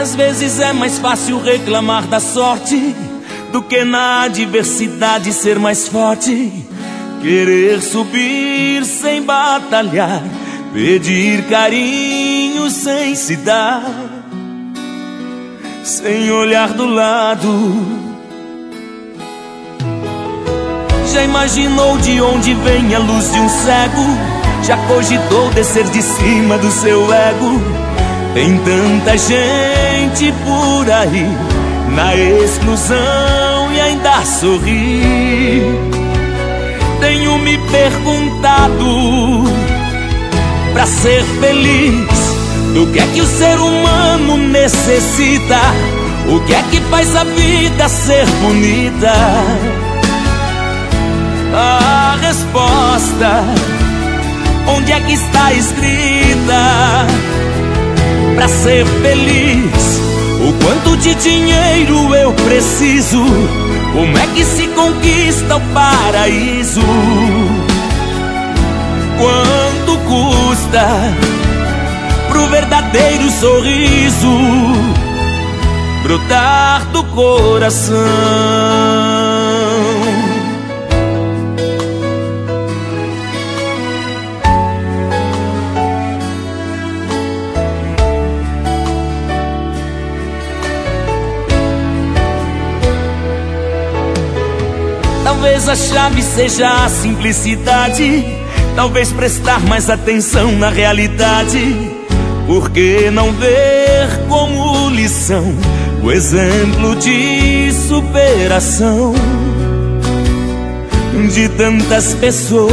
Às vezes é mais fácil reclamar da sorte do que na adversidade ser mais forte. Querer subir sem batalhar, pedir carinho sem se dar, sem olhar do lado. Já imaginou de onde vem a luz de um cego? Já cogitou descer de cima do seu ego? Tem tanta gente por aí na exclusão e ainda sorri. Tenho me perguntado, pra ser feliz, do que é que o ser humano necessita? O que é que faz a vida ser bonita? A resposta, onde é que está escrita? Pra ser feliz, o quanto de dinheiro eu preciso? Como é que se conquista o paraíso? Quanto custa pro verdadeiro sorriso brotar do coração? Talvez a chave seja a simplicidade, talvez prestar mais atenção na realidade. Por que não ver como lição o exemplo de superação de tantas pessoas?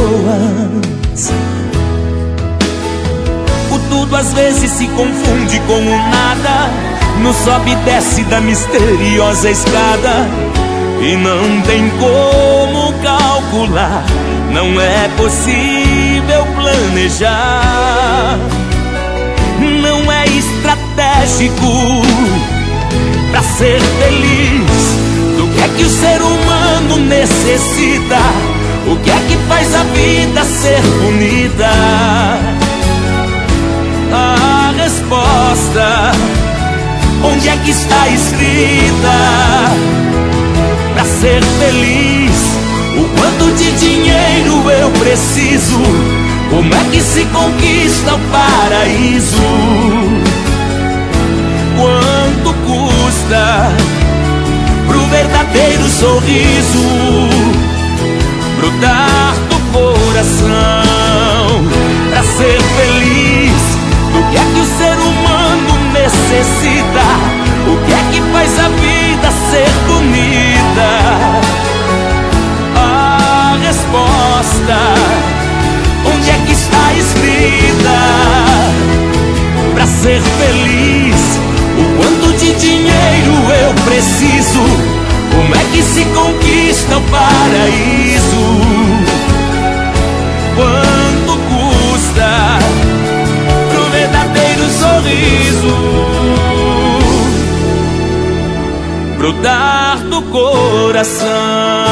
O tudo às vezes se confunde com o nada, no sobe e desce da misteriosa escada. E não tem como calcular, não é possível planejar. Não é estratégico pra ser feliz. Do que é que o ser humano necessita? O que é que faz a vida ser bonita? A resposta, onde é que está escrita? Pra ser feliz, o quanto de dinheiro eu preciso? Como é que se conquista o paraíso? Quanto custa pro verdadeiro sorriso brotar do coração? Pra ser feliz, do que é que o ser humano necessita? O que é que faz a vida ser bonita? A resposta, onde é que está escrita? Pra ser feliz, o quanto de dinheiro eu preciso? Como é que se conquista o paraíso? Quanto custa pro verdadeiro sorriso brotar do coração?